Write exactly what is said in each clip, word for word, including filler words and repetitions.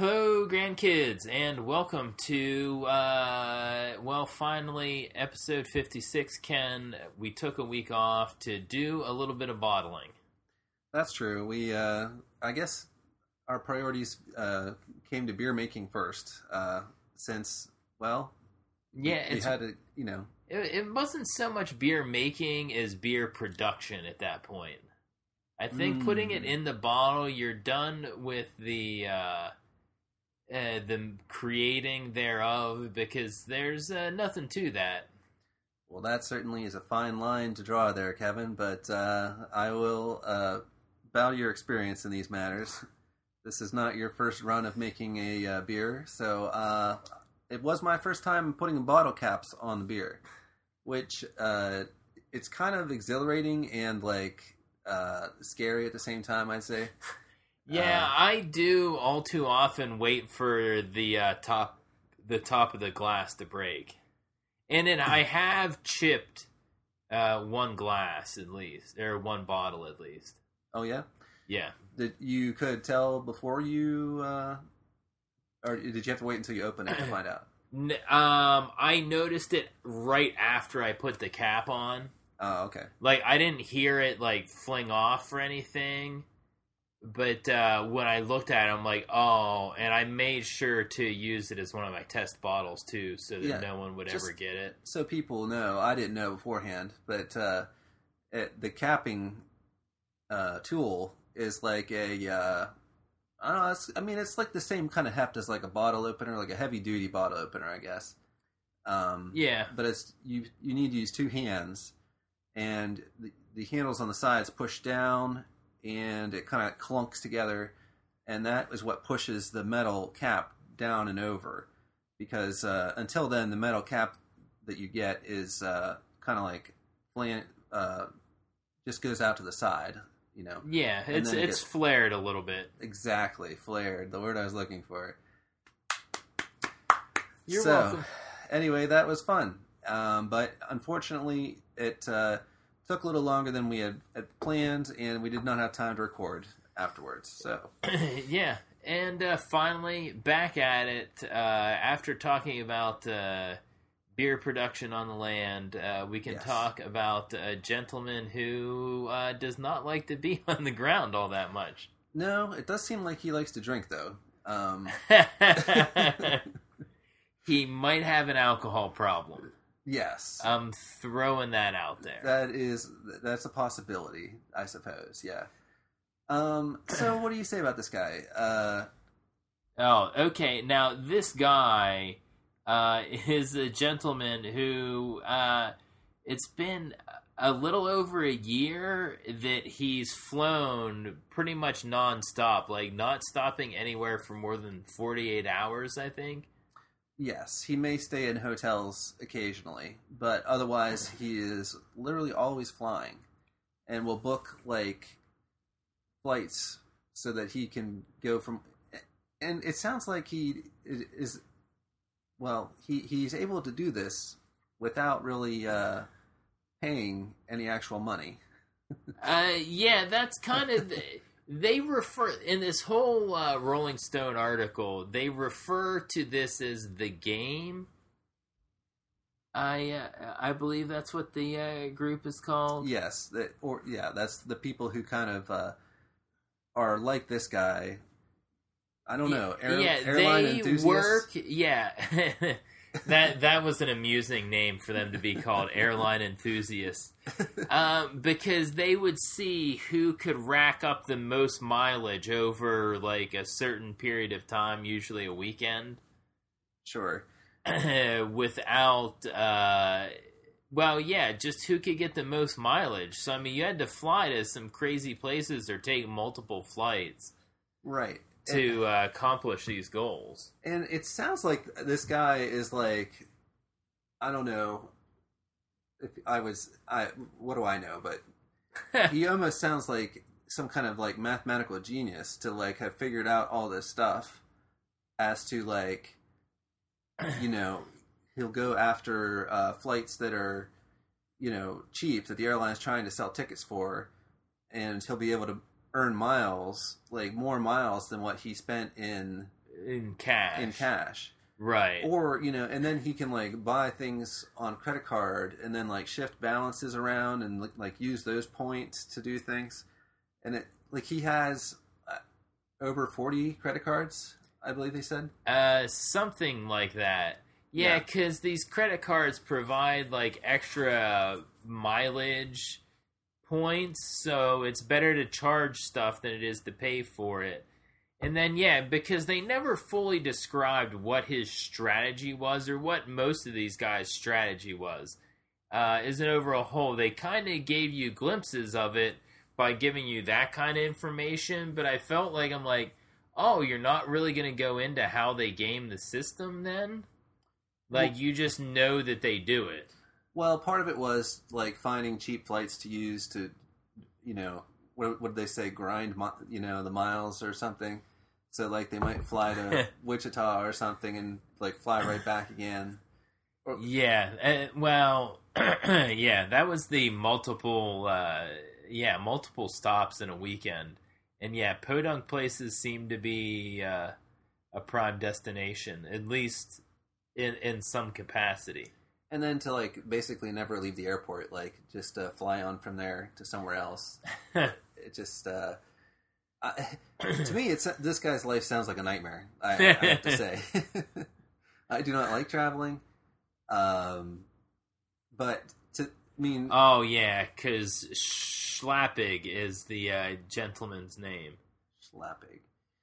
Hello, grandkids, and welcome to, uh, well, finally, episode fifty-six. Ken, we took a week off to do a little bit of bottling. That's true. We, uh, I guess our priorities uh, came to beer making first, uh, since, well, yeah, we it's, had to, you know. It, it wasn't so much beer making as beer production at that point. I think Mm. putting it in the bottle, you're done with the... Uh, Uh, the creating thereof, because there's uh, nothing to that. Well, that certainly is a fine line to draw there, Kevin, but uh, I will uh, bow to your experience in these matters. This is not your first run of making a uh, beer, so uh, it was my first time putting bottle caps on the beer, which uh, it's kind of exhilarating and like uh, scary at the same time, I'd say. Yeah, Uh, I do all too often wait for the uh, top, the top of the glass to break, and then I have chipped uh, one glass at least, or one bottle at least. Oh yeah, Yeah. that you could tell before you, uh, or did you have to wait until you open it to find out? N- um, I noticed it right after I put the cap on. Oh, okay. Like I didn't hear it like fling off or anything. But uh, when I looked at it, I'm like, oh, and I made sure to use it as one of my test bottles, too, so that Yeah, no one would just ever get it. So people know, I didn't know beforehand, but uh, it, the capping uh, tool is like a, uh, I don't know, it's, I mean, it's like the same kind of heft as like a bottle opener, like a heavy-duty bottle opener, I guess. Um, Yeah. But it's you you need to use two hands, and the, the handles on the sides push down, and it kind of clunks together, and that is what pushes the metal cap down and over. Because uh, until then, the metal cap that you get is uh, kind of like flan- uh, just goes out to the side, you know. Yeah, And it's then it it's gets- flared a little bit. Exactly, flared. The word I was looking for. You're so, welcome. Anyway, that was fun, um, but unfortunately, it uh, took a little longer than we had, had planned, and we did not have time to record afterwards. So, Yeah, and uh, finally, back at it, uh, after talking about uh, beer production on the land, uh, we can Yes. talk about a gentleman who uh, does not like to be on the ground all that much. no, it does seem like he likes to drink, though. Um, He might have an alcohol problem. yes, I'm throwing that out there. that is that's a possibility, I suppose. Yeah. Um. So, what do you say about this guy? Uh. Oh, okay. Now, this guy uh, is a gentleman who, uh, it's been a little over a year that he's flown pretty much nonstop, like not stopping anywhere for more than forty-eight hours, I think. Yes, he may stay in hotels occasionally, but otherwise he is literally always flying, and will book like flights so that he can go from. And it sounds like he is, well, he he's able to do this without really uh, paying any actual money. Uh, yeah, that's kind of... They refer, in this whole uh, Rolling Stone article, they refer to this as the game. I uh, I believe that's what the uh, group is called. Yes, that, or yeah, that's the people who kind of uh, are like this guy. I don't know. Air, yeah, airline they enthusiasts? work. Yeah, that that was an amusing name for them to be called, airline enthusiasts, um, because they would see who could rack up the most mileage over like a certain period of time, usually a weekend, Sure. without. Uh, well, yeah, just who could get the most mileage. So I mean, you had to fly to some crazy places or take multiple flights Right. to uh, accomplish these goals. And it sounds like this guy is like, I don't know if I was, I what do I know? But he almost sounds like some kind of like mathematical genius to like have figured out all this stuff as to like, you know, he'll go after uh, flights that are, you know, cheap that the airline's trying to sell tickets for, and he'll be able to earn miles, like more miles than what he spent in in cash. in cash. Right. Or, you know, and then he can, like, buy things on credit card and then, like, shift balances around and, like, use those points to do things. And, it like, he has uh, over forty credit cards, I believe they said. Uh, something like that. Yeah, Yeah. because these credit cards provide, like, extra mileage points, so it's better to charge stuff than it is to pay for it. And then, yeah, because they never fully described what his strategy was or what most of these guys' strategy was. Uh, isn't over a whole. They kind of gave you glimpses of it by giving you that kind of information, but I felt like I'm like, oh, you're not really going to go into how they game the system then? Like, you just know that they do it. Well, part of it was, like, finding cheap flights to use to, you know, what what did they say, grind, you know, the miles or something. So, like, they might fly to Wichita or something and, like, fly right back again. Or, yeah, uh, well, yeah, that was the multiple, uh, yeah, multiple stops in a weekend. And, yeah, podunk places seem to be uh, a prime destination, at least in, in some capacity. And then to, like, basically never leave the airport, like, just uh, fly on from there to somewhere else. It just... Uh, I, to me, it's this guy's life sounds like a nightmare. I, I have to say, I do not like traveling, um, but to I mean, oh yeah, because Schlappig is the uh, gentleman's name. Schlappig.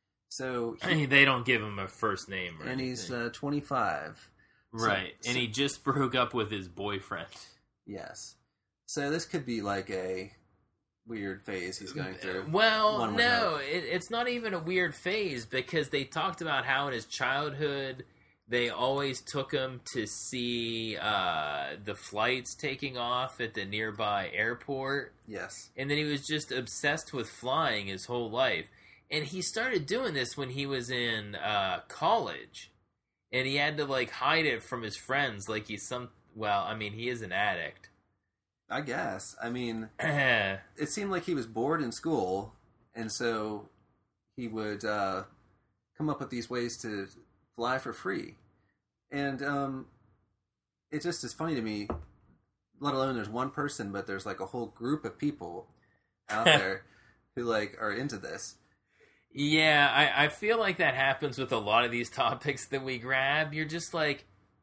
So he, they don't give him a first name, or and anything. he's uh, twenty-five, right? So, and so, he just broke up with his boyfriend. Yes, so this could be like a weird phase he's going through. Well, no, it, it's not even a weird phase because they talked about how in his childhood they always took him to see uh, the flights taking off at the nearby airport. Yes. And then he was just obsessed with flying his whole life. And he started doing this when he was in uh, college. And he had to, like, hide it from his friends like he's some... Well, I mean, he is an addict. I guess. I mean, it seemed like he was bored in school, and so he would uh, come up with these ways to fly for free. And um, it just is funny to me, let alone there's one person, but there's like a whole group of people out there who like are into this. Yeah, I, I feel like that happens with a lot of these topics that we grab. You're just like,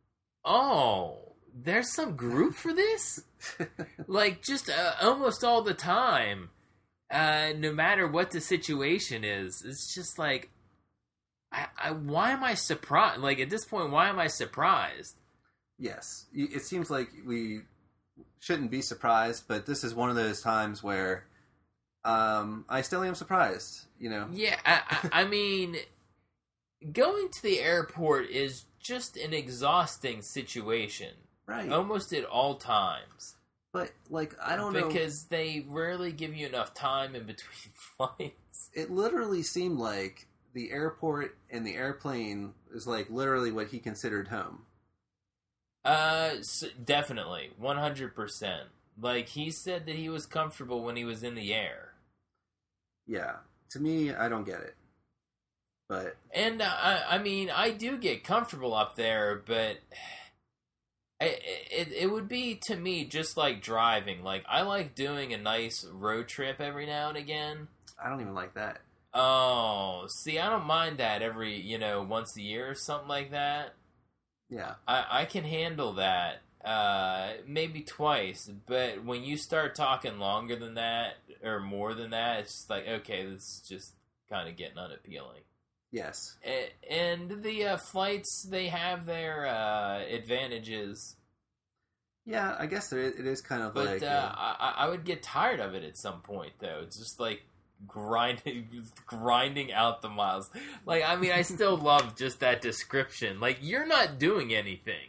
oh... There's some group for this? Like, just uh, almost all the time, uh, no matter what the situation is, it's just like, I, I, why am I surprised? Like, at this point, why am I surprised? Yes. It seems like we shouldn't be surprised, but this is one of those times where um, I still am surprised, you know? Yeah, I, I, I mean, going to the airport is just an exhausting situation. Right. Almost at all times. But, like, I don't because know. Because they rarely give you enough time in between flights. It literally seemed like the airport and the airplane is, like, literally what he considered home. Uh, so definitely. one hundred percent. Like, he said that he was comfortable when he was in the air. Yeah. To me, I don't get it. But... And, uh, I, I mean, I do get comfortable up there, but... It, it it would be, to me, just like driving. Like, I like doing a nice road trip every now and again. I don't even like that. Oh, see, I don't mind that every, you know, once a year or something like that. Yeah. I, I can handle that, uh, maybe twice. But when you start talking longer than that, or more than that, it's just like, okay, this is just kind of getting unappealing. Yes. And the uh, flights, they have their uh, advantages. Yeah, I guess there is, it is kind of but, like... But uh, I, I would get tired of it at some point, though. It's just like grinding grinding out the miles. Like, I mean, I still love just that description. Like, you're not doing anything.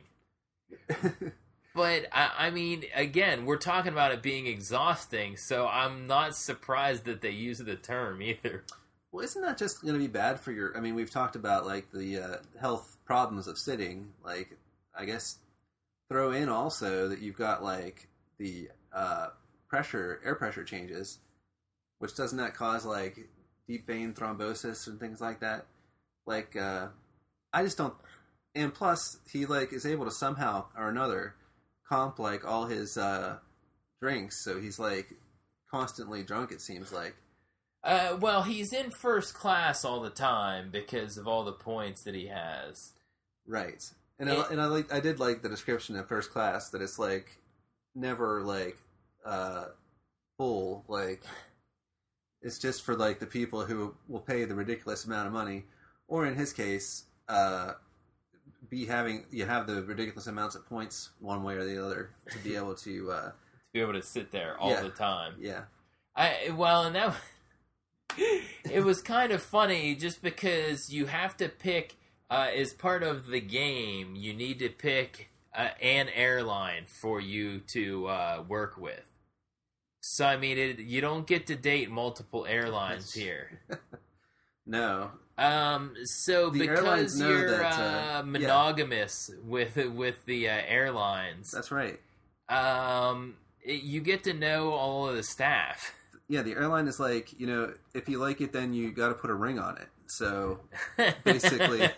But, I, I mean, again, we're talking about it being exhausting, so I'm not surprised that they use the term either. Well, isn't that just going to be bad for your... I mean, we've talked about, like, the uh, health problems of sitting. Like, I guess throw in also that you've got, like, the uh, pressure, air pressure changes, which doesn't that cause, like, deep vein thrombosis and things like that? Like, uh, I just don't. And plus, he like is able to somehow or another comp like all his uh, drinks, so he's like constantly drunk. It seems like. Uh, well, he's in first class all the time because of all the points that he has. Right, and it, I, and I like I did like the description of first class that it's like never like uh, full. Like it's just for like the people who will pay the ridiculous amount of money, or in his case, uh, be having you have the ridiculous amounts of points one way or the other to be able to uh, to be able to sit there all yeah, the time. Yeah. I well, and that. It was kind of funny just because you have to pick, uh, as part of the game, you need to pick uh, an airline for you to uh, work with. So, I mean, it, you don't get to date multiple airlines here. No. Um. So, the because you're that, uh, uh, monogamous yeah. with with the uh, airlines. That's right. Um, it, you get to know all of the staff. Yeah, the airline is like, you know, if you like it, then you got to put a ring on it. So basically,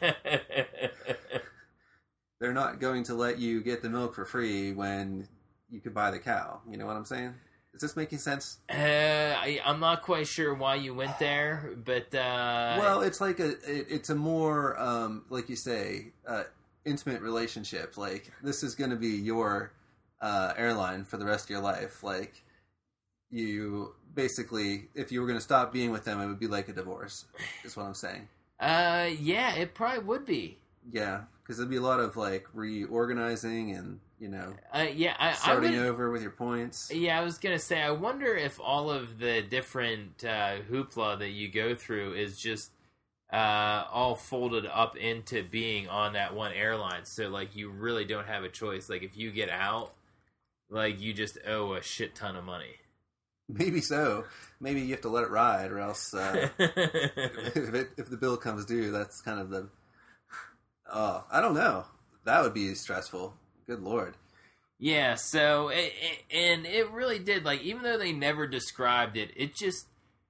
they're not going to let you get the milk for free when you could buy the cow. You know what I'm saying? Is this making sense? Uh, I, I'm not quite sure why you went there, but uh, well, it's like a, it, it's a more, um, like you say, uh, intimate relationship. Like this is going to be your uh, airline for the rest of your life. Like. You basically, if you were going to stop being with them, it would be like a divorce, is what I'm saying. Uh, yeah, it probably would be. Yeah, because there'd be a lot of like reorganizing and, you know, uh, yeah, I, starting I would, over with your points. Yeah, I was going to say, I wonder if all of the different uh, hoopla that you go through is just uh, all folded up into being on that one airline. So, like, you really don't have a choice. Like, if you get out, like, you just owe a shit ton of money. Maybe so. Maybe you have to let it ride, or else uh, if, it, if the bill comes due, that's kind of the. Oh, I don't know. That would be stressful. Good Lord. Yeah. So, it, it, and it really did. Like, even though they never described it, it just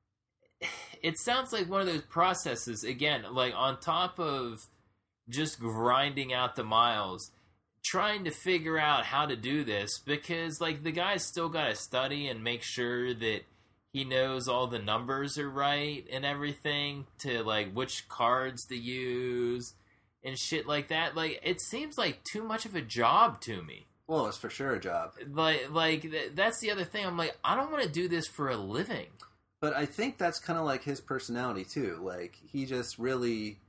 it sounds like one of those processes. Again, like on top of just grinding out the miles. Trying to figure out how to do this because like the guy's still got to study and make sure that he knows all the numbers are right and everything to like which cards to use and shit like that. Like it seems like too much of a job to me. Well, it's for sure a job. Like like th- that's the other thing. I'm like I don't want to do this for a living. But I think that's kind of like his personality too. Like he just really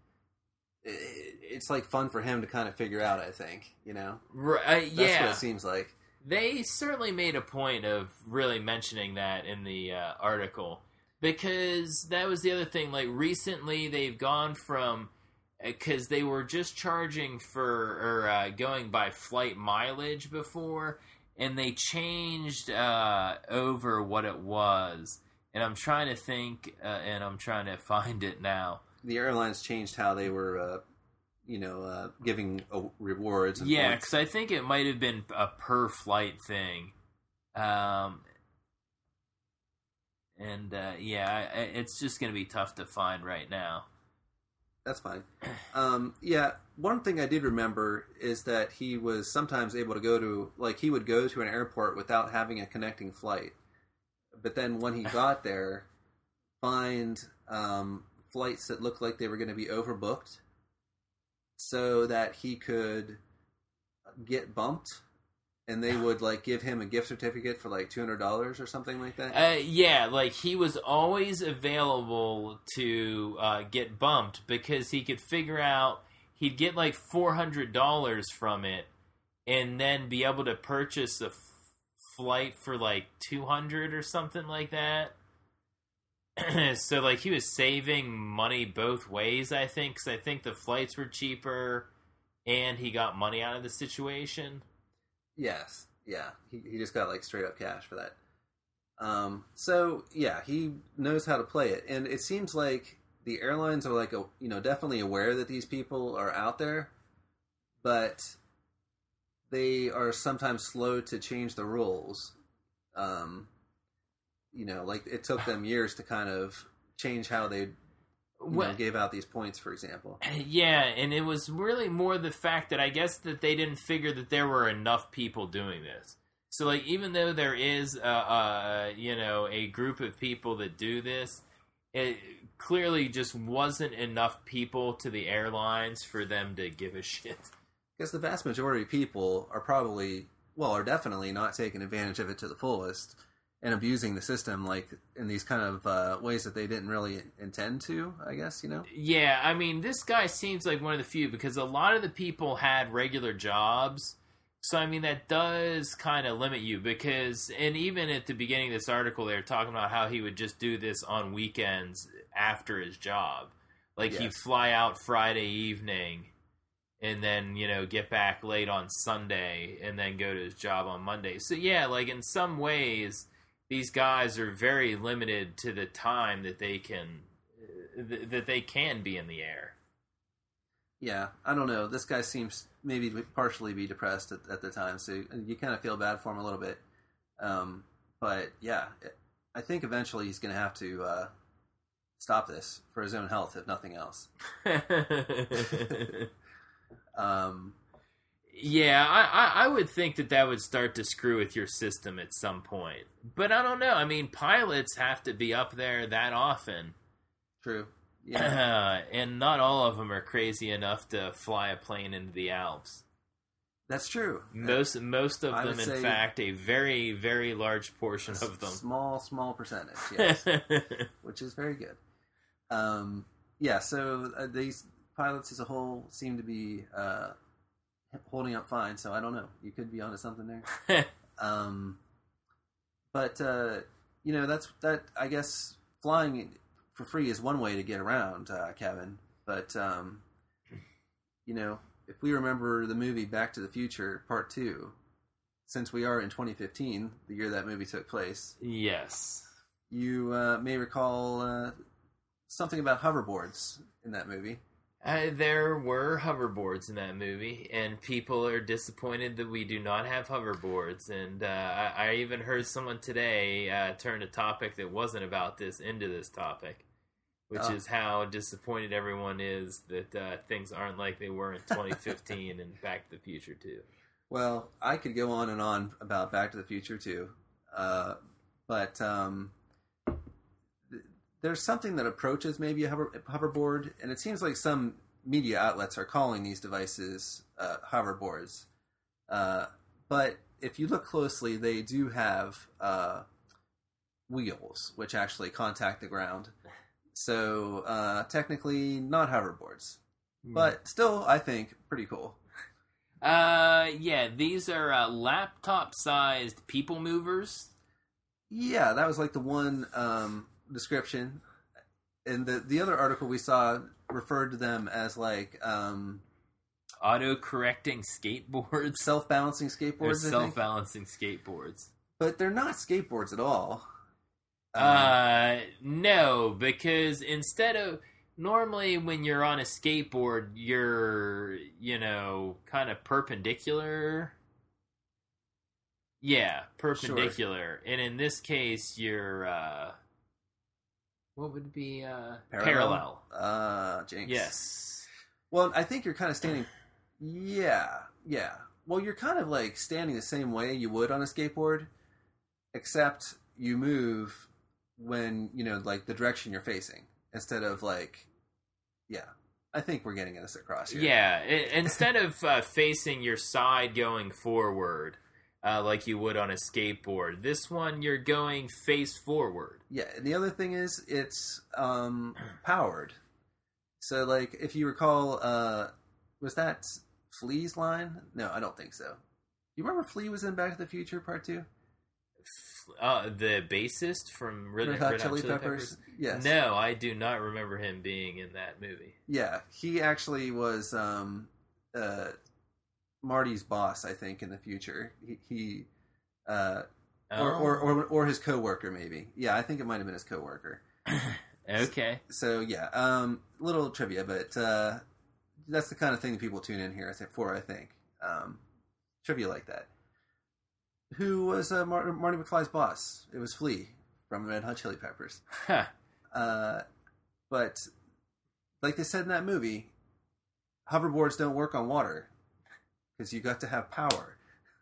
it's like fun for him to kind of figure out, I think, you know? Right, uh, yeah. That's what it seems like. They certainly made a point of really mentioning that in the uh, article because that was the other thing. Like recently they've gone from, because they were just charging for, or uh, going by flight mileage before, and they changed uh, over what it was. And I'm trying to think, uh, and I'm trying to find it now. The airlines changed how they were, uh, you know, uh, giving uh, rewards. And yeah, because I think it might have been a per flight thing, um, and uh, yeah, I, it's just going to be tough to find right now. That's fine. Um, yeah, one thing I did remember is that he was sometimes able to go to, like, he would go to an airport without having a connecting flight, but then when he got there, find. Um, flights that looked like they were going to be overbooked so that he could get bumped and they would like give him a gift certificate for like two hundred dollars or something like that. Uh, yeah, like he was always available to uh, get bumped because he could figure out he'd get like four hundred dollars from it and then be able to purchase a f- flight for like two hundred dollars or something like that. So, like, he was saving money both ways, I think, because I think the flights were cheaper, and he got money out of the situation. Yes, yeah. He he just got, like, straight-up cash for that. Um, so, yeah, he knows how to play it, and it seems like the airlines are, like, a, you know, definitely aware that these people are out there, but they are sometimes slow to change the rules. Um... You know, like, it took them years to kind of change how they you well, know, gave out these points, for example. Yeah, and it was really more the fact that I guess that they didn't figure that there were enough people doing this. So, like, even though there is, a, a, you know, a group of people that do this, it clearly just wasn't enough people to the airlines for them to give a shit. Because the vast majority of people are probably, well, are definitely not taking advantage of it to the fullest and abusing the system, like, in these kind of uh, ways that they didn't really intend to, I guess, you know? Yeah, I mean, this guy seems like one of the few, because a lot of the people had regular jobs. So, I mean, that does kind of limit you, because, and even at the beginning of this article, they were talking about how he would just do this on weekends after his job. Like, Yes. he'd fly out Friday evening, and then, you know, get back late on Sunday, and then go to his job on Monday. So, yeah, like, in some ways, these guys are very limited to the time that they can, th- that they can be in the air. Yeah, I don't know. This guy seems maybe to partially be depressed at, at the time, so you kind of feel bad for him a little bit. Um, but yeah, I think eventually he's going to have to uh, stop this for his own health, if nothing else. um, yeah, I, I, I would think that that would start to screw with your system at some point. But I don't know. I mean, pilots have to be up there that often. True. Yeah. And not all of them are crazy enough to fly a plane into the Alps. That's true. Most most of I them, would in say fact, a very, very large portion a of them. Small, small percentage, yes. Which is very good. Um, yeah, so uh, these pilots as a whole seem to be uh, holding up fine, so I don't know. You could be onto something there. um, but, uh, you know, that's, that, I guess, flying for free is one way to get around, uh, Kevin. But, um, you know, if we remember the movie Back to the Future Part two, since we are in twenty fifteen, the year that movie took place. Yes. You uh, may recall uh, something about hoverboards in that movie. Uh, there were hoverboards in that movie, and people are disappointed that we do not have hoverboards. And uh, I, I even heard someone today uh, turn a topic that wasn't about this into this topic, which Oh. is how disappointed everyone is that uh, things aren't like they were in twenty fifteen and Back to the Future too. Well, I could go on and on about Back to the Future too, uh, but um, th- there's something that approaches maybe a hover- hoverboard, and it seems like some media outlets are calling these devices uh, hoverboards. Uh, but if you look closely, they do have uh, wheels, which actually contact the ground. So uh, technically, not hoverboards, but still, I think pretty cool. Uh, yeah, these are uh, laptop-sized people movers. Yeah, that was like the one um, description, and the the other article we saw referred to them as like um, Auto-correcting skateboards. self-balancing They're skateboards. I think. self-balancing skateboards. But they're not skateboards at all. Um, Uh, no, because instead of... Normally, when you're on a skateboard, you're, you know, kind of perpendicular. Yeah, perpendicular. And in this case, you're, uh... what would be, uh... Parallel. Uh, Jinx. Yes. Well, I think you're kind of standing... Yeah, yeah. Well, you're kind of like standing the same way you would on a skateboard, except you move when, you know, like the direction you're facing, instead of like... Yeah, I think we're getting this across here. Yeah, I- instead of uh, facing your side going forward, uh, like you would on a skateboard, this one you're going face forward. Yeah, and the other thing is it's um, powered. So, like, if you recall, uh, was that Flea's line? No, I don't think so. You remember Flea was in Back to the Future Part two? Uh, the bassist from Red, Red Hot Chili Peppers? Yes. No, I do not remember him being in that movie. Yeah, he actually was um, uh, Marty's boss, I think, in the future. He, he uh, Oh. or, or or or his coworker, maybe. Yeah, I think it might have been his coworker. Okay. So yeah, um, little trivia, but uh, that's the kind of thing that people tune in here for. I think um, trivia like that. Who was uh, Mar- Marty McFly's boss? It was Flea from Red Hot Chili Peppers. Huh. Uh, but like they said in that movie, hoverboards don't work on water because you got to have power.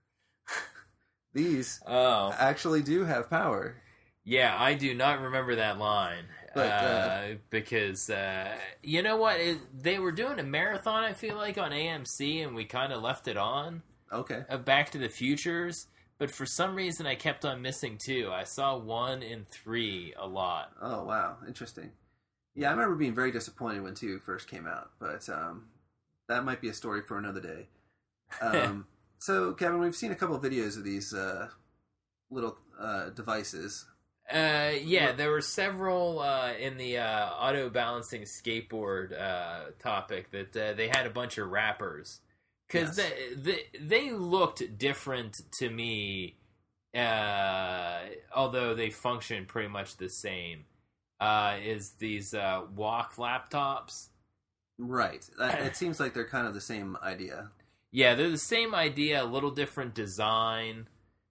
These oh. actually do have power. Yeah, I do not remember that line. But, uh, uh, because, uh, you know what? It, they were doing a marathon, I feel like, on A M C, and we kind of left it on. Okay. Of Back to the Futures. But for some reason, I kept on missing two. I saw one and three a lot. Oh, wow. Interesting. Yeah, I remember being very disappointed when two first came out. But um, that might be a story for another day. Um, so, Kevin, we've seen a couple of videos of these uh, little uh, devices. Uh, yeah, there were several uh, in the uh, auto balancing skateboard uh, topic that uh, they had a bunch of wrappers because Yes. they, they they looked different to me, uh, although they function pretty much the same. Uh, is these uh, walk laptops? Right. That, it seems like they're kind of the same idea. Yeah, they're the same idea, a little different design.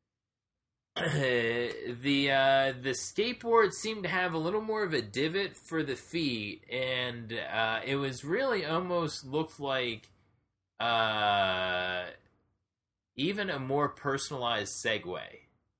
the uh, the skateboard seemed to have a little more of a divot for the feet, and uh, it was really almost looked like uh, even a more personalized Segway.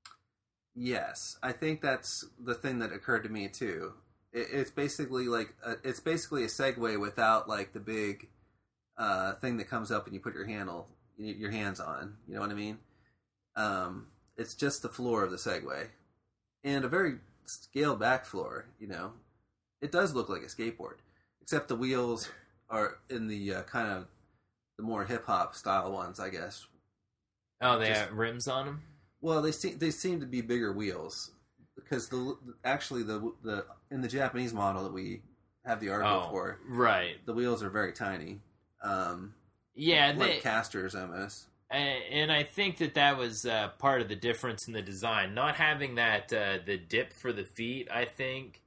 Yes, I think that's the thing that occurred to me too. It, it's basically like a, it's basically a Segway without like the big uh, thing that comes up and you put your handle your hands on. You know what I mean? Um, it's just the floor of the Segway, and a very scaled back floor. You know, it does look like a skateboard, except the wheels are in the uh, kind of the more hip hop style ones, I guess. Oh, they Just- have rims on them? Well, they seem they seem to be bigger wheels because the actually the the in the Japanese model that we have the article Oh, for, right. the wheels are very tiny, um, Yeah, like they, casters almost. and, and I think that that was uh, part of the difference in the design. Not having that uh, the dip for the feet, I think,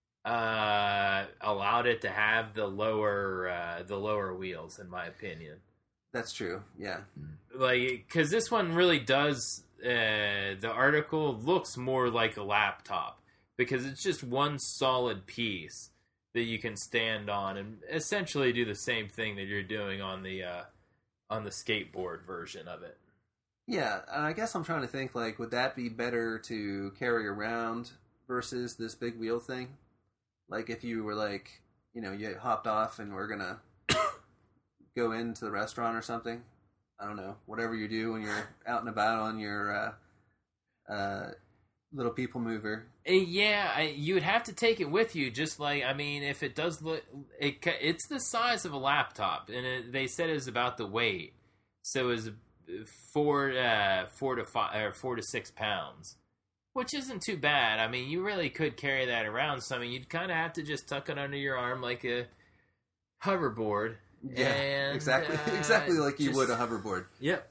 uh, allowed it to have the lower uh, the lower wheels, in my opinion. That's true. Yeah, Like, because this one really does. Uh, the article looks more like a laptop because it's just one solid piece that you can stand on and essentially do the same thing that you're doing on the uh, on the skateboard version of it. yeah. And I guess I'm trying to think like, would that be better to carry around versus this big wheel thing? Like if you were like, you know, you hopped off and we're gonna go into the restaurant or something. I don't know, whatever you do when you're out and about on your uh, uh, little people mover. Uh, Yeah, I, you would have to take it with you. Just like, I mean, if it does look, it, ca- it's the size of a laptop, and it, they said it was about the weight. So it was four, uh, four to five, or four to six pounds, which isn't too bad. I mean, you really could carry that around. So I mean, you'd kind of have to just tuck it under your arm like a hoverboard. Yeah, And, exactly, uh, exactly like you just- would a hoverboard. Yep.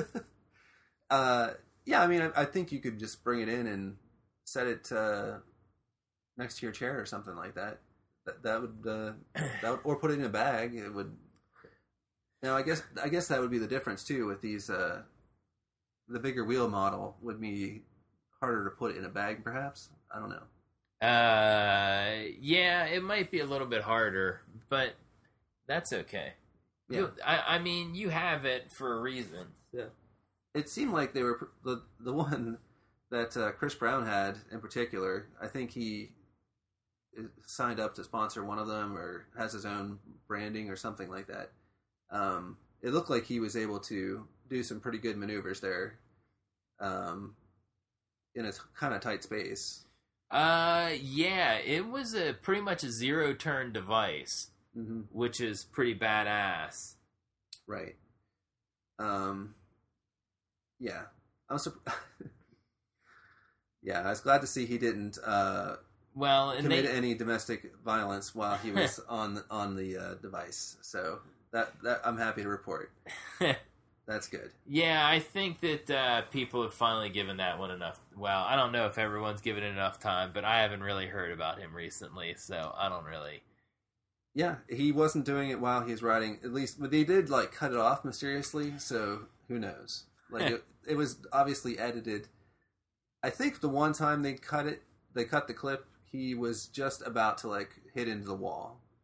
uh, yeah, I mean, I, I think you could just bring it in and set it uh, next to your chair or something like that. That, that would, uh, that would, or put it in a bag. It would. Now, I guess, I guess that would be the difference too with these. Uh, the bigger wheel model would be harder to put in a bag, perhaps. I don't know. Uh, yeah, it might be a little bit harder, but that's okay. Yeah. You, I, I mean, you have it for a reason. Yeah. It seemed like they were the the one that uh, Chris Brown had in particular. I think he is- signed up to sponsor one of them or has his own branding or something like that. Um, it looked like he was able to do some pretty good maneuvers there, um, in a kind of tight space. Uh, yeah, it was a pretty much a zero turn device, Mm-hmm. which is pretty badass. Right. Um. Yeah, I was. Surp- yeah, I was glad to see he didn't uh, Well, and commit they, any domestic violence while he was on on the uh, device. So that that I'm happy to report. That's good. yeah, I think that uh, people have finally given that one enough. Well, I don't know if everyone's given it enough time, but I haven't really heard about him recently, so I don't really. Yeah, he wasn't doing it while he's riding. At least, but they did like cut it off mysteriously. So who knows? Like it, it was obviously edited. I think the one time they cut it, they cut the clip. He was just about to like hit into the wall.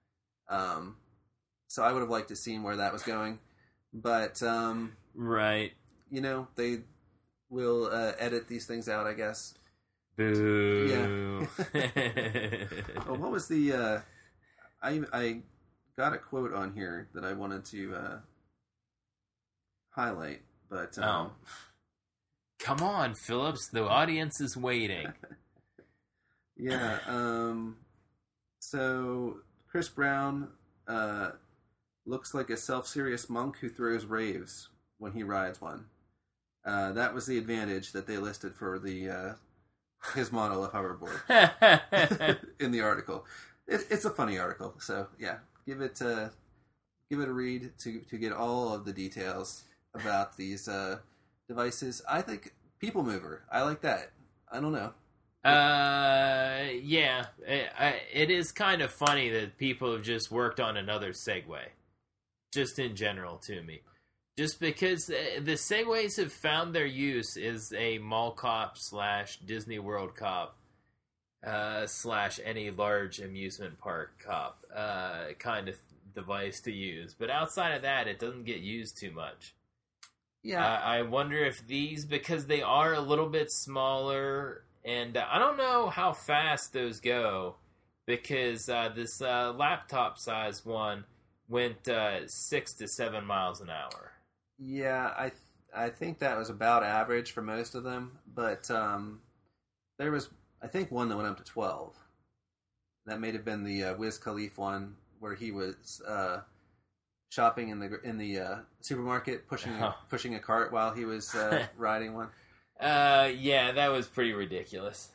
Um, so I would have liked to seen where that was going, but um, right. You know, they will uh, edit these things out, I guess. Boo. Yeah. Well, what was the? Uh, I I got a quote on here that I wanted to uh, highlight, but um, oh, come on, Phillips. The audience is waiting. Yeah. Um, so Chris Brown uh, looks like a self-serious monk who throws raves when he rides one. Uh, that was the advantage that they listed for the uh, his model of hoverboard in the article. It, it's a funny article, so yeah, give it uh, give it a read to to get all of the details about these uh, devices. I think people mover. I like that. I don't know. Uh, yeah, it, I, it is kind of funny that people have just worked on another Segway, just in general to me. Just because the Segways have found their use as a mall cop slash Disney World cop uh, slash any large amusement park cop uh, kind of device to use. But outside of that, it doesn't get used too much. Yeah. Uh, I wonder if these, because they are a little bit smaller, and uh, I don't know how fast those go, because uh, this uh, laptop size one went uh, six to seven miles an hour. Yeah, I th- I think that was about average for most of them, but um, there was, I think, one that went up to twelve. That may have been the uh, Wiz Khalifa one, where he was uh, shopping in the in the uh, supermarket, pushing a, pushing a cart while he was uh, riding one. Uh, yeah, that was pretty ridiculous.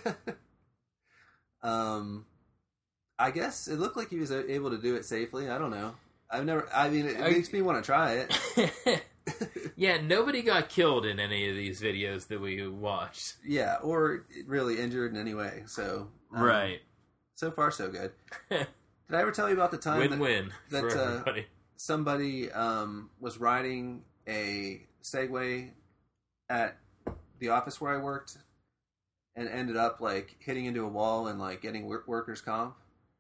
um, I guess it looked like he was able to do it safely. I don't know. I've never. I mean, it I, makes me want to try it. Yeah, nobody got killed in any of these videos that we watched. Yeah, or really injured in any way. So um, right. So far, so good. Did I ever tell you about the time win-win that, that for uh, everybody? Somebody um, was riding a Segway at the office where I worked, and ended up like hitting into a wall and like getting work- workers' comp?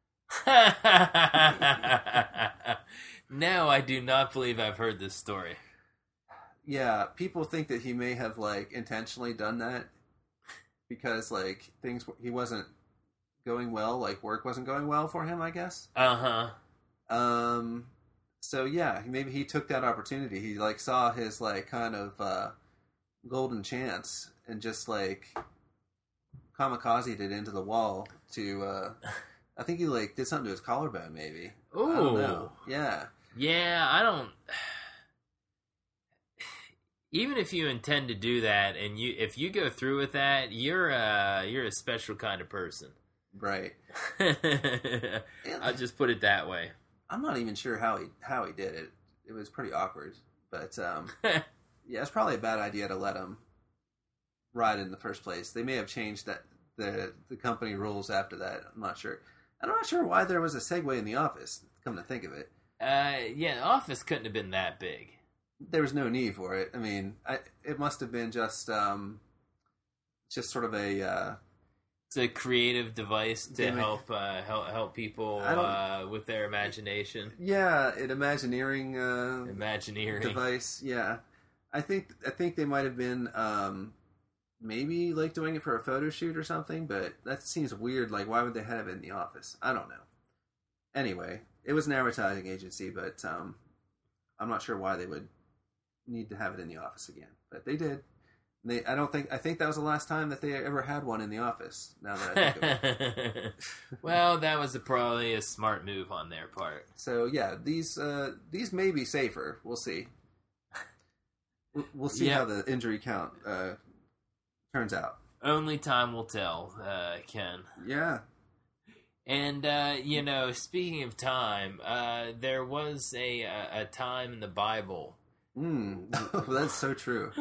No, I do not believe I've heard this story. Yeah, people think that he may have like intentionally done that because like things he wasn't going well, like work wasn't going well for him, I guess. Uh huh. Um. So yeah, maybe he took that opportunity. He like saw his like kind of uh, golden chance and just like kamikazed it into the wall to. Uh, I think he like did something to his collarbone, maybe. Ooh. I don't know. Yeah. Yeah, I don't. Even if you intend to do that, and you if you go through with that, you're a you're a special kind of person. Right. I'll just put it that way. I'm not even sure how he how he did it. It was pretty awkward, but um, yeah, it's probably a bad idea to let him ride in the first place. They may have changed that the the company rules after that. I'm not sure. I'm not sure why there was a Segway in the office. Come to think of it, uh, yeah, the office couldn't have been that big. There was no need for it. I mean, I, it must have been just um, just sort of a. Uh, It's a creative device to gimmick. help uh, help help people uh, with their imagination. Yeah, an Imagineering uh, Imagineering device. Yeah, I think I think they might have been um, maybe like doing it for a photo shoot or something. But that seems weird. Like, why would they have it in the office? I don't know. Anyway, it was an advertising agency, but um, I'm not sure why they would need to have it in the office again. But they did. They, I don't think. I think that was the last time that they ever had one in the office. Now that I think of it. Well, that was a, probably a smart move on their part. So yeah, these uh, these may be safer. We'll see. We'll see yep. how the injury count uh, turns out. Only time will tell, uh, Ken. Yeah. And uh, you know, speaking of time, uh, there was a a time in the Bible. Mm, that's so true.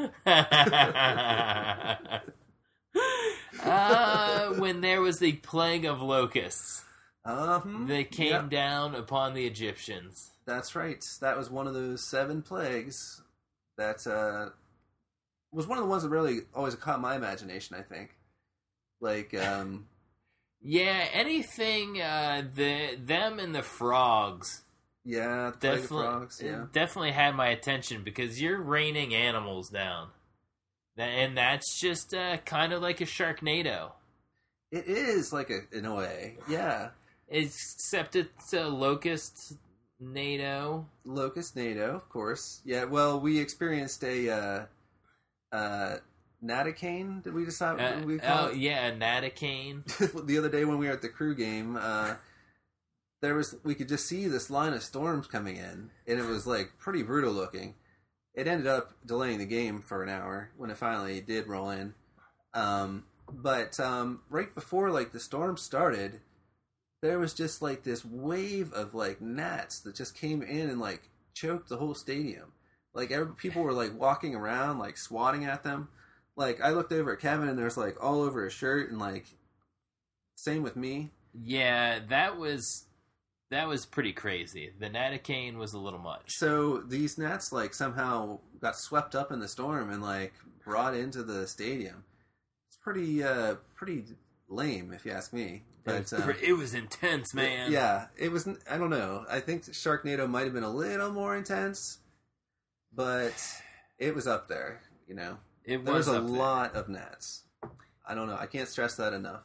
uh, when there was the plague of locusts uh-huh. that came yep. down upon the Egyptians. That's right. That was one of those seven plagues that uh, was one of the ones that really always caught my imagination, I think. Like, um, Yeah, anything, uh, the them and the frogs. Yeah, the Definitely, frogs. Yeah, definitely had my attention because you're raining animals down. And that's just uh, kind of like a Sharknado. it is like a in a way. Yeah, Except it's a locust NATO. locust NATO, of course. Yeah, well, we experienced a uh, uh, natticane. Did we decide Uh, what we call oh, it? yeah, a natticane. The other day when we were at the crew game, uh, there was we could just see this line of storms coming in, and it was like pretty brutal looking. It ended up delaying the game for an hour when it finally did roll in. Um, but um, right before like the storm started, there was just like this wave of like gnats that just came in and like choked the whole stadium. Like every, people were like walking around like swatting at them. Like I looked over at Kevin and there's like all over his shirt and like same with me. Yeah, that was that was pretty crazy. The natticane was a little much. So these gnats like somehow got swept up in the storm and like brought into the stadium. It's pretty uh pretty lame if you ask me. But it was, um, it was intense, man. yeah, it was. I don't know. I think Sharknado might have been a little more intense, but it was up there. You know, It there was was a up there. lot of gnats. I don't know. I can't stress that enough.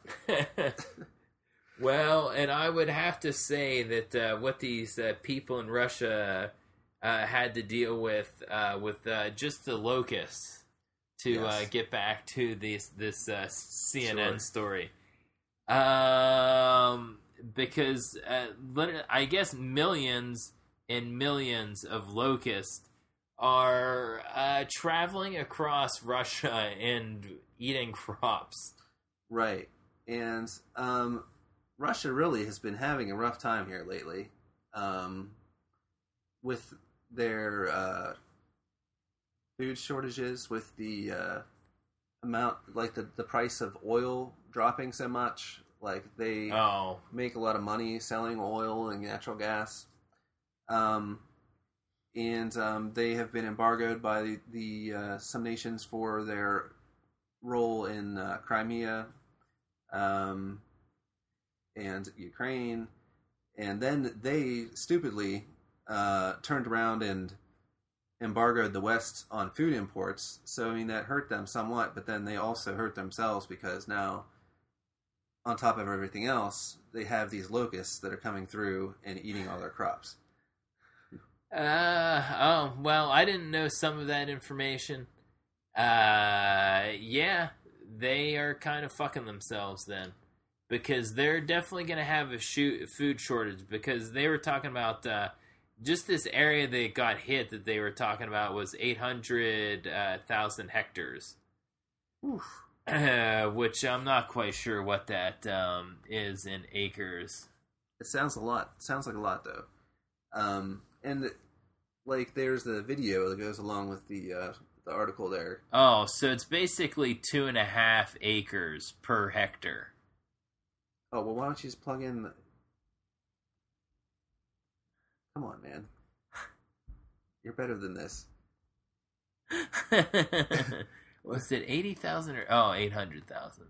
Well, and I would have to say that uh, what these uh, people in Russia uh, had to deal with uh, with uh, just the locusts to Yes. uh, get back to this this uh, C N N Sure. story, um, because uh, lit- I guess millions and millions of locusts are uh, traveling across Russia and eating crops. Right, and um, Russia really has been having a rough time here lately, um, with their uh, food shortages, with the uh, amount, like the, the price of oil dropping so much. Like they Oh, make a lot of money selling oil and natural gas, um, and um, they have been embargoed by the, the uh, some nations for their role in uh, Crimea. Um, and Ukraine, and then they stupidly uh, turned around and embargoed the West on food imports. So I mean that hurt them somewhat, but then they also hurt themselves because now, on top of everything else, they have these locusts that are coming through and eating all their crops. Uh, oh, well, I didn't know some of that information. Uh, yeah, they are kind of fucking themselves then. Because they're definitely going to have a shoot, food shortage. Because they were talking about, uh, just this area that got hit that they were talking about was eight hundred thousand hectares. Oof. Uh, which I'm not quite sure what that um, is in acres. It sounds a lot. Sounds like a lot, though. Um, and like, there's the video that goes along with the uh, the article there. Oh, so it's basically two and a half acres per hectare. Oh well, why don't you just plug in? The... Come on, man. You're better than this. Was it eighty thousand or oh eight hundred thousand?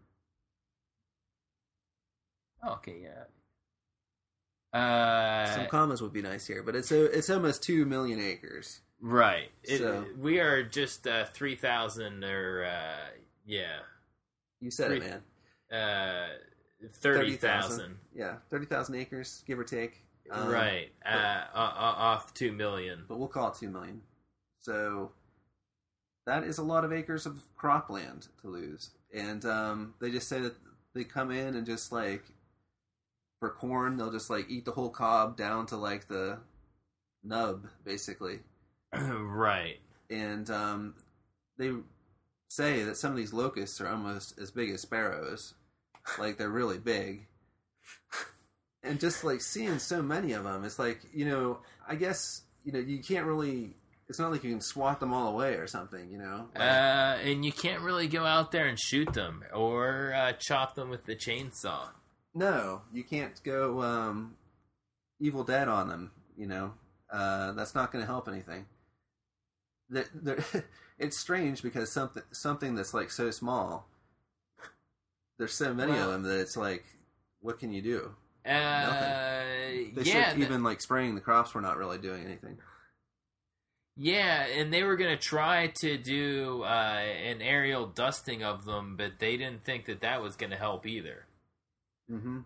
Okay, yeah. Uh, Some commas would be nice here, but it's a, it's almost two million acres. right. It, So- we are just uh, three thousand or uh, yeah, You said Three- it, man. uh, thirty thousand. Yeah, thirty thousand acres, give or take. Um, Right. but- Uh, o- o- off two million. But we'll call it two million. So that is a lot of acres of cropland to lose. And um, they just say that they come in and just like for corn, they'll just like eat the whole cob down to like the nub, basically. Right. And um, they say that some of these locusts are almost as big as sparrows. Like they're really big. And just like seeing so many of them, it's like, you know, I guess, you know, you can't really, it's not like you can swat them all away or something, you know? Like, Uh, and you can't really go out there and shoot them or uh, chop them with the chainsaw. no, you can't go um, Evil Dead on them, you know? Uh, that's not going to help anything. They're, they're, it's strange because something something that's like so small, there's so many Well- of them that it's like, what can you do? Uh, Nothing. They yeah, said even like spraying the crops were not really doing anything. Yeah, and they were going to try to do uh, an aerial dusting of them, but they didn't think that that was going to help either. Mm-hmm.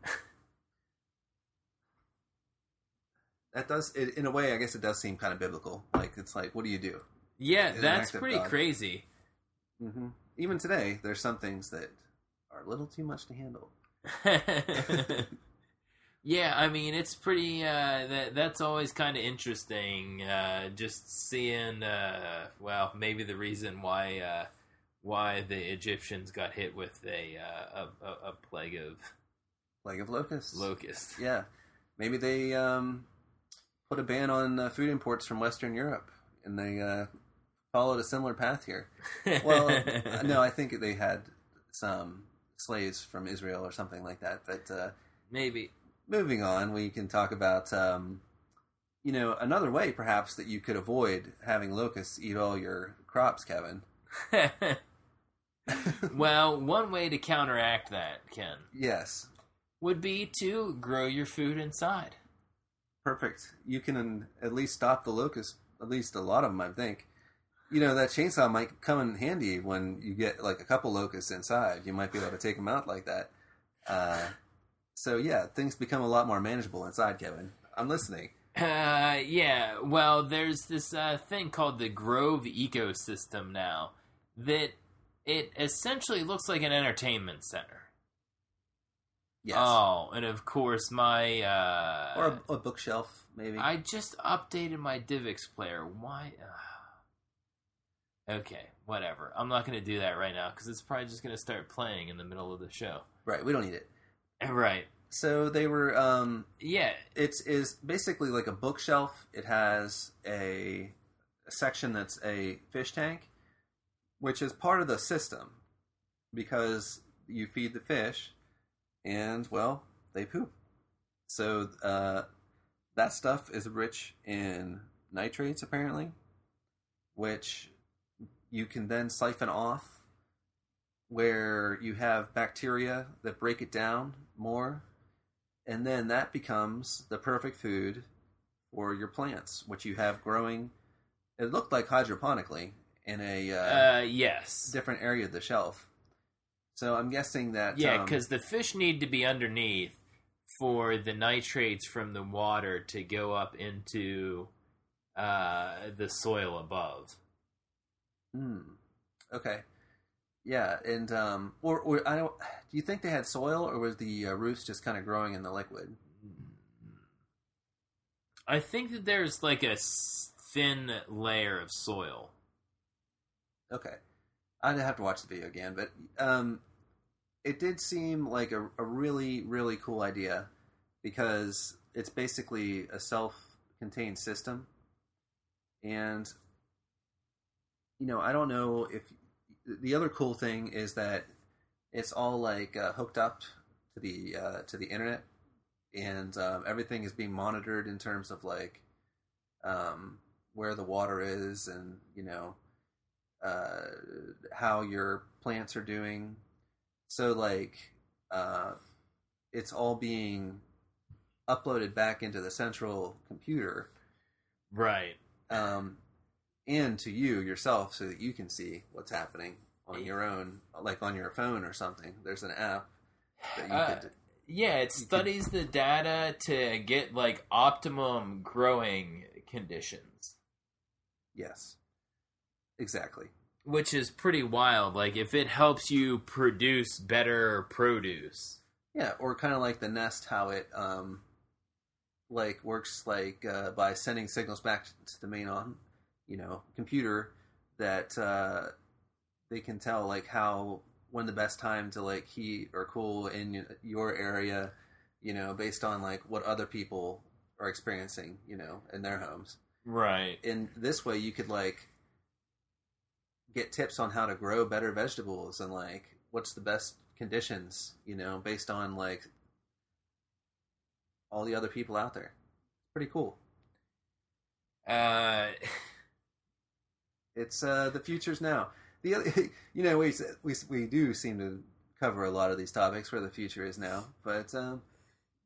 That does, it, in a way, I guess it does seem kind of biblical. Like, it's like, what do you do? Yeah, It's that's pretty God. crazy. Mm-hmm. Even today, there's some things that are a little too much to handle. Yeah, I mean, it's pretty, uh, that that's always kind of interesting, uh, just seeing, uh, well, maybe the reason why, uh, why the Egyptians got hit with a, uh, a, a, a plague of... Plague of locusts. Locusts. Yeah. Maybe they, um, put a ban on uh, food imports from Western Europe, and they, uh, followed a similar path here. Well, no, I think they had some slaves from Israel or something like that, but, uh... Maybe... Moving on, we can talk about, um, you know, another way perhaps that you could avoid having locusts eat all your crops, Kevin. Well, one way to counteract that, Ken. Yes. Would be to grow your food inside. Perfect. You can at least stop the locusts, at least a lot of them, I think. You know, that chainsaw might come in handy when you get like a couple locusts inside. You might be able to take them out like that. Uh... So, yeah, things become a lot more manageable inside, Kevin. I'm listening. Uh, yeah, well, there's this uh, thing called the Grove ecosystem now that it essentially looks like an entertainment center. Yes. Oh, and of course my... Uh, or a, a bookshelf, maybe. I just updated my DivX player. Why? Uh, okay, whatever. I'm not going to do that right now because it's probably just going to start playing in the middle of the show. Right, we don't need it. Right. So they were, um... Yeah. It's is basically like a bookshelf. It has a, a section that's a fish tank, which is part of the system. Because you feed the fish, and, well, they poop. So, uh, that stuff is rich in nitrates, apparently, which you can then siphon off, where you have bacteria that break it down more, and then that becomes the perfect food for your plants, which you have growing. It looked like hydroponically in a uh, uh, yes different area of the shelf. So I'm guessing that yeah, because um, the fish need to be underneath for the nitrates from the water to go up into uh, the soil above. Hmm. Okay. Yeah, and um, or or I don't. Do you think they had soil, or was the uh, roots just kind of growing in the liquid? I think that there's like a thin layer of soil. Okay, I'd have to watch the video again, but um, it did seem like a, a really really cool idea because it's basically a self-contained system, and you know I don't know if. The other cool thing is that it's all like uh, hooked up to the uh, to the internet, and um, everything is being monitored in terms of like um, where the water is, and you know uh, how your plants are doing. So like uh, it's all being uploaded back into the central computer, right? Um, and to you yourself so that you can see what's happening on your own, like on your phone or something. There's an app that you uh, could... Yeah, it studies could, the data to get, like, optimum growing conditions. Yes. Exactly. Which is pretty wild. Like, if it helps you produce better produce. Yeah, or kind of like the Nest, how it, um, like, works, like, uh, by sending signals back to the main on... you know, computer that uh, they can tell like how when the best time to like heat or cool in your area, you know, based on like what other people are experiencing, you know, in their homes. Right. In this way, you could like get tips on how to grow better vegetables and like what's the best conditions, you know, based on like all the other people out there. Pretty cool. Uh. It's uh, the future's now. The other, you know, we we we do seem to cover a lot of these topics where the future is now, but um,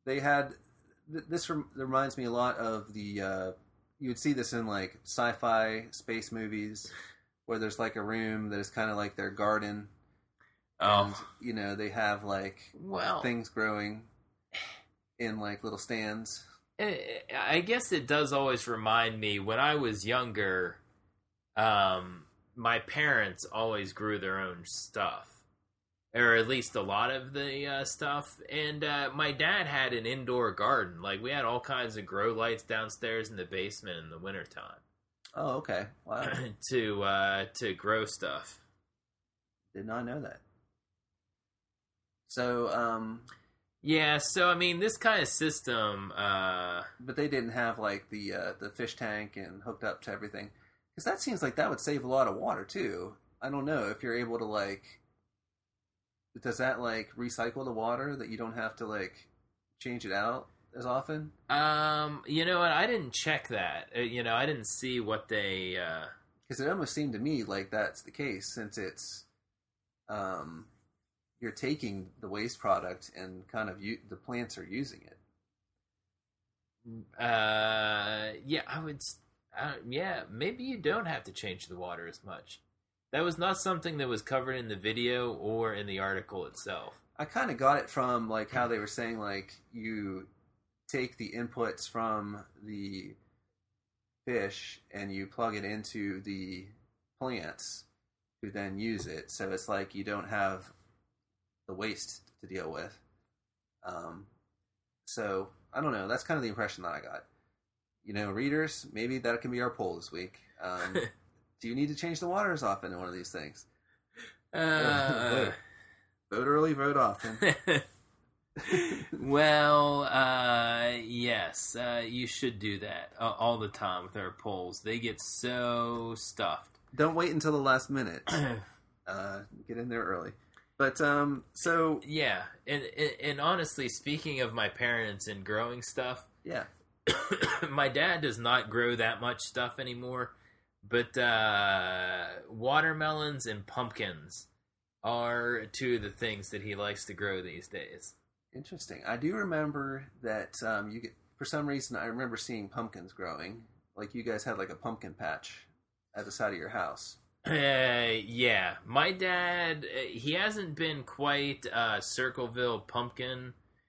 they had th- this rem- reminds me a lot of the uh, you would see this in like sci-fi space movies where there's like a room that is kind of like their garden. Oh, and, you know, they have like well, things growing in like little stands. I guess it does always remind me when I was younger. Um, my parents always grew their own stuff, or at least a lot of the uh, stuff. And uh, my dad had an indoor garden. Like, we had all kinds of grow lights downstairs in the basement in the wintertime. Oh, okay. Wow. to uh, to grow stuff. Did not know that. So, um... yeah, so, I mean, this kind of system... Uh, but they didn't have, like, the uh, the fish tank and hooked up to everything. Because that seems like that would save a lot of water, too. I don't know if you're able to, like... Does that, like, recycle the water that you don't have to, like, change it out as often? Um, you know what? I didn't check that. Uh, you know, I didn't see what they... Because uh... it almost seemed to me like that's the case, since it's... Um... You're taking the waste product and kind of you, the plants are using it. Uh, yeah, I would. Uh, yeah, maybe you don't have to change the water as much. That was not something that was covered in the video or in the article itself. I kind of got it from like how they were saying like you take the inputs from the fish and you plug it into the plants who then use it. So it's like you don't have the waste to deal with. Um, so, I don't know. That's kind of the impression that I got. You know, readers, maybe that can be our poll this week. Um, do you need to change the water as often in one of these things? Uh, vote. vote early, vote often. Well, uh, yes, uh, you should do that uh, all the time with our polls. They get so stuffed. Don't wait until the last minute. uh, get in there early. But, um, so... Yeah, and, and and honestly, speaking of my parents and growing stuff... Yeah. My dad does not grow that much stuff anymore, but uh, watermelons and pumpkins are two of the things that he likes to grow these days. Interesting. I do remember that um, you get... For some reason, I remember seeing pumpkins growing. Like, you guys had, like, a pumpkin patch at the side of your house. Uh, yeah, my dad, he hasn't been quite uh, Circleville pumpkin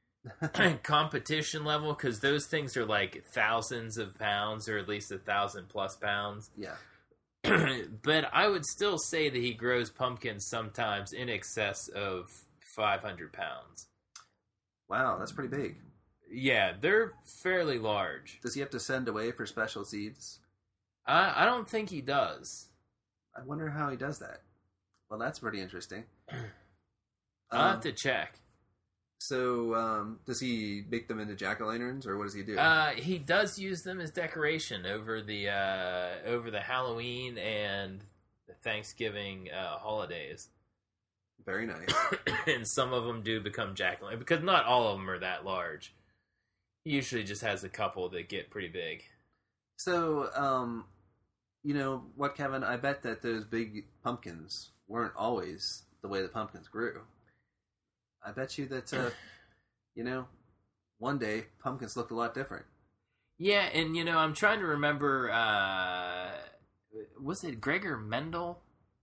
competition level, because those things are like thousands of pounds, or at least a thousand plus pounds. Yeah. But I would still say that he grows pumpkins sometimes in excess of five hundred pounds. Wow, that's pretty big. Yeah, they're fairly large. Does he have to send away for special seeds? I, I don't think he does. I wonder how he does that. Well, that's pretty interesting. I'll um, have to check. So, um, does he make them into jack-o'-lanterns, or what does he do? Uh, he does use them as decoration over the uh, over the Halloween and the Thanksgiving uh, holidays. Very nice. And some of them do become jack-o'-lanterns, because not all of them are that large. He usually just has a couple that get pretty big. So, um... you know what, Kevin? I bet that those big pumpkins weren't always the way the pumpkins grew. I bet you that, uh, you know, one day pumpkins looked a lot different. Yeah, and, you know, I'm trying to remember, uh, was it Gregor Mendel?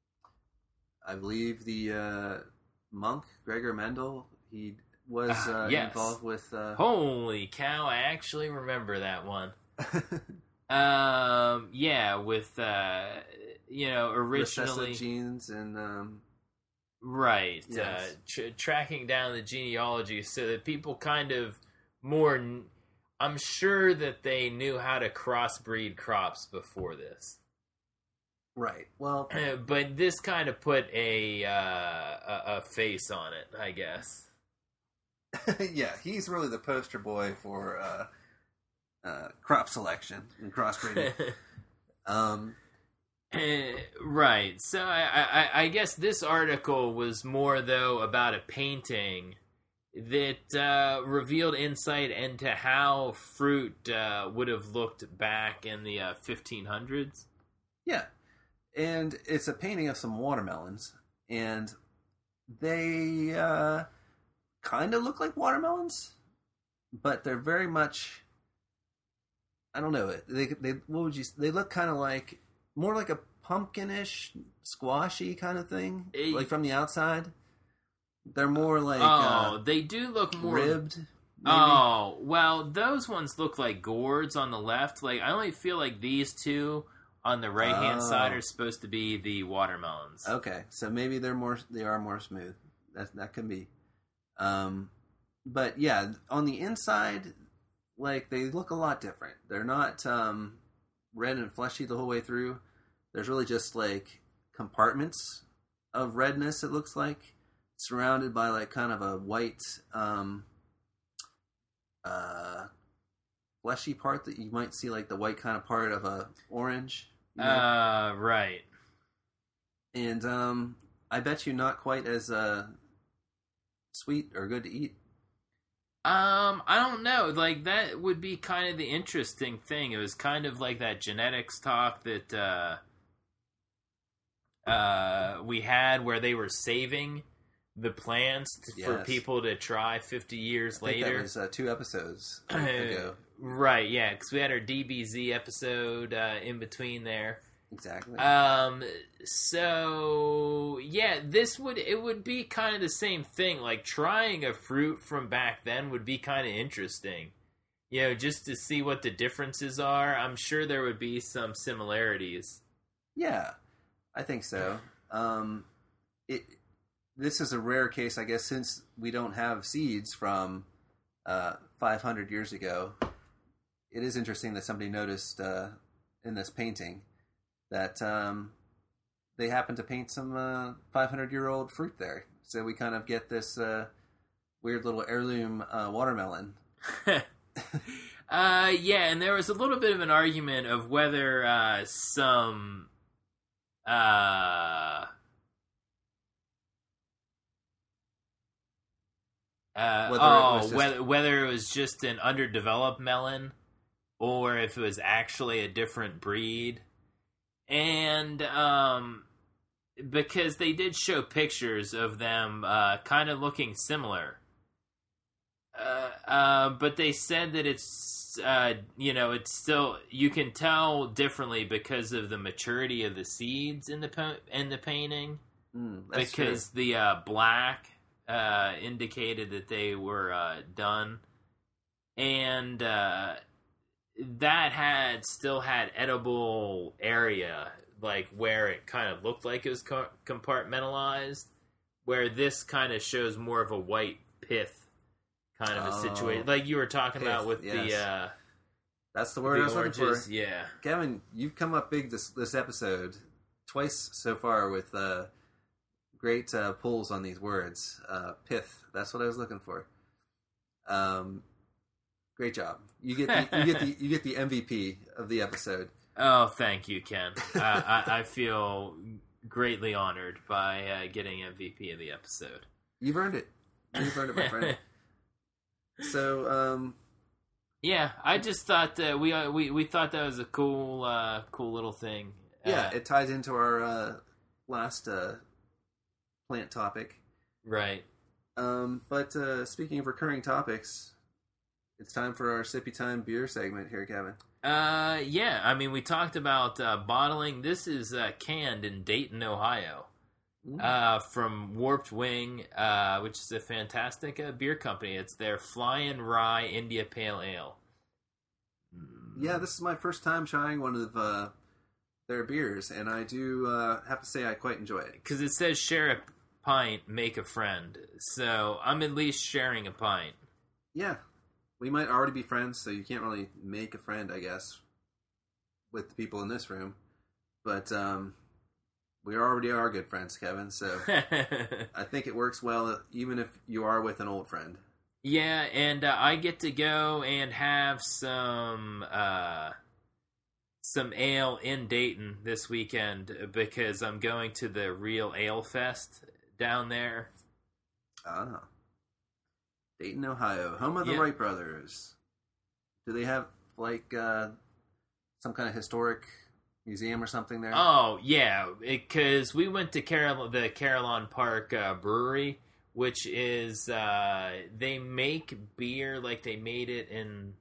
I believe the uh, monk, Gregor Mendel, he was uh, yes. involved with... Uh... Holy cow, I actually remember that one. Um, yeah, with, uh, you know, originally... Recessive genes and, um... Right, yes. uh, tr- tracking down the genealogy so that people kind of more... N- I'm sure that they knew how to crossbreed crops before this. Right, well... But this kind of put a, uh, a, a face on it, I guess. Yeah, he's really the poster boy for, uh... Uh, crop selection and crossbreeding. um, right. So I, I, I guess this article was more, though, about a painting that uh, revealed insight into how fruit uh, would have looked back in the uh, fifteen hundreds. Yeah. And it's a painting of some watermelons. And they uh, kind of look like watermelons. but they're very much. I don't know. They they what would you? They look kind of like more like a pumpkinish, squashy kind of thing, It, like from the outside. They're more like oh, uh, they do look more ribbed. Maybe? Oh, well, those ones look like gourds on the left. Like I only feel like these two on the right hand oh. side are supposed to be the watermelons. Okay, so maybe they're more. They are more smooth. That that can be. Um, but yeah, on the inside, like they look a lot different. They're not um, red and fleshy the whole way through. There's really just like compartments of redness. It looks like surrounded by like kind of a white, um, uh, fleshy part that you might see like the white kind of part of a orange. You know? Uh, right. And um, I bet you not quite as uh, sweet or good to eat. Um, I don't know. Like that would be kind of the interesting thing. It was kind of like that genetics talk that uh, uh, we had where they were saving the plants to, yes. for people to try fifty years I think later. That was uh, two episodes ago. Right, yeah, because we had our D B Z episode uh, in between there. Exactly. Um. So yeah, this would it would be kind of the same thing. Like trying a fruit from back then would be kind of interesting. You know, just to see what the differences are. I'm sure there would be some similarities. Yeah, I think so. Um, it. This is a rare case, I guess, since we don't have seeds from uh, five hundred years ago. It is interesting that somebody noticed uh, in this painting that um, they happen to paint some uh, five hundred year old fruit there. So we kind of get this uh, weird little heirloom uh, watermelon. uh, yeah, and there was a little bit of an argument of whether uh, some... Uh, Uh, whether oh, it was just... whether, whether it was just an underdeveloped melon or if it was actually a different breed. And um, because they did show pictures of them uh, kind of looking similar. Uh, uh, but they said that it's, uh, you know, it's still, you can tell differently because of the maturity of the seeds in the, po- in the painting. Mm, that's because true. the uh, black... Uh, indicated that they were uh, done, and uh, that had still had edible area, like where it kind of looked like it was co- compartmentalized. Where this kind of shows more of a white pith kind of a Oh, situation, like you were talking pith, about with yes. the. Uh, That's the word the I was oranges. looking for. Yeah, Kevin, you've come up big this this episode twice so far with. Uh, Great uh, pulls on these words. Uh, pith. That's what I was looking for. Um, great job. You get the, you get the you get the M V P of the episode. Oh, thank you, Ken. uh, I, I feel greatly honored by uh, getting M V P of the episode. You've earned it. You've earned it, my friend. So, um, yeah, I just thought that we uh, we we thought that was a cool uh, cool little thing. yeah, Uh, it ties into our uh, last. Uh, plant topic. Right. Um, but uh, speaking of recurring topics, it's time for our Sippy Time beer segment here, Kevin. Uh, yeah, I mean, we talked about uh, bottling. This is uh, canned in Dayton, Ohio, Mm. uh, from Warped Wing, uh, which is a fantastic uh, beer company. It's their Flying Rye India Pale Ale. Yeah, this is my first time trying one of uh, their beers, and I do uh, have to say I quite enjoy it. Because it says share a pint, make a friend. So I'm at least sharing a pint. Yeah, we might already be friends, so you can't really make a friend, I guess, with the people in this room. But um, we already are good friends, Kevin, so I think it works well even if you are with an old friend. Yeah, and uh, I get to go and have some uh, some ale in Dayton this weekend because I'm going to the Real Ale Fest down there. Ah. Dayton, Ohio, home of the Yeah. Wright brothers. Do they have, like, uh, some kind of historic museum or something there? Oh, yeah, because we went to Carol- the Carillon Park uh, Brewery, which is uh, they make beer like they made it in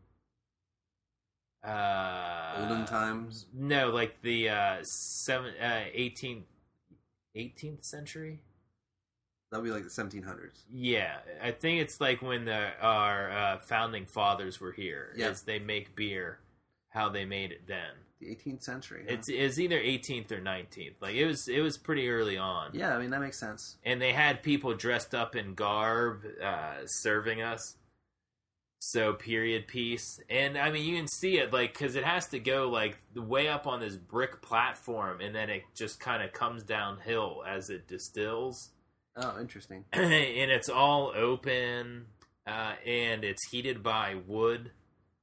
uh, olden times. No, like the uh, seven, uh, eighteenth, eighteenth century. That'll be like the seventeen hundreds. Yeah, I think it's like when the, our uh, founding fathers were here. Yeah. As they make beer, how they made it then. The eighteenth century. Huh? It's it's either eighteenth or nineteenth. Like it was it was pretty early on. Yeah, I mean that makes sense. And they had people dressed up in garb uh, serving us. So period piece, and I mean you can see it like because it has to go like way up on this brick platform, and then it just kind of comes downhill as it distills. Oh, interesting. And it's all open, uh, and it's heated by wood.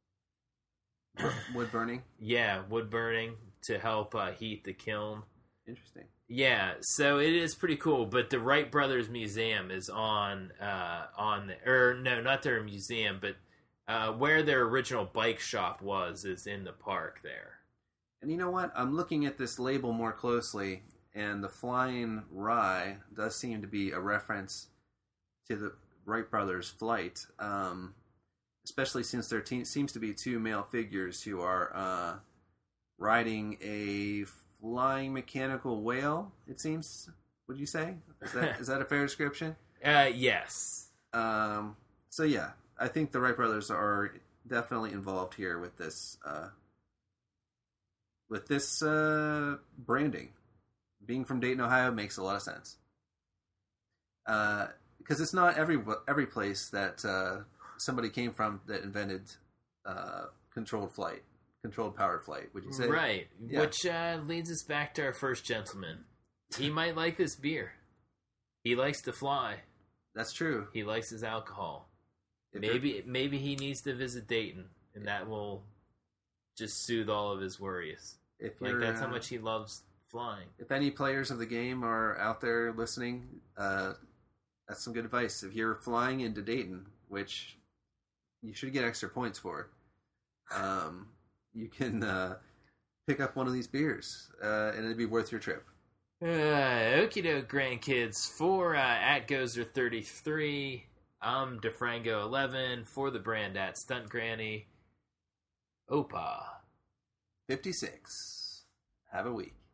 Wood burning? Yeah, wood burning to help uh, heat the kiln. Interesting. Yeah, so it is pretty cool. But the Wright Brothers Museum is on, uh, on the, or no, not their museum, but uh, where their original bike shop was is in the park there. And you know what? I'm looking at this label more closely, and the Flying Rye does seem to be a reference to the Wright Brothers' flight, um, especially since there te- seems to be two male figures who are uh, riding a flying mechanical whale, it seems. Would you say? Is that, is that a fair description? Uh, yes. Um, so, yeah, I think the Wright Brothers are definitely involved here with this, uh, with this uh, branding. Being from Dayton, Ohio makes a lot of sense. Because uh, it's not every every place that uh, somebody came from that invented uh, controlled flight, controlled powered flight, would you say? Right. Yeah. Which uh, leads us back to our first gentleman. He might like this beer. He likes to fly. That's true. He likes his alcohol. If maybe maybe he needs to visit Dayton, and that will just soothe all of his worries. If like you're, that's how uh, much he loves flying. If any players of the game are out there listening, uh, that's some good advice. If you're flying into Dayton, which you should get extra points for, um, you can uh, pick up one of these beers, uh, and it'd be worth your trip. Uh, okie doke, grandkids. For uh, at Gozer thirty-three, I'm DeFrango eleven. For the brand at Stunt Granny, Opa fifty-six. Have a week.